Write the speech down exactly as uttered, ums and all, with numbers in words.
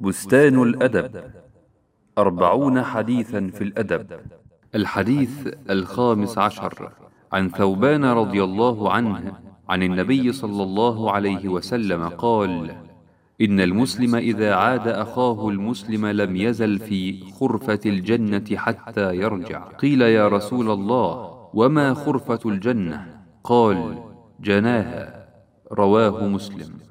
بستان الأدب. أربعون حديثا في الأدب. الحديث الخامس عشر، عن ثوبان رضي الله عنه عن النبي صلى الله عليه وسلم قال: إن المسلم إذا عاد أخاه المسلم لم يزل في خرفة الجنة حتى يرجع. قيل: يا رسول الله، وما خرفة الجنة؟ قال: جناها. رواه مسلم.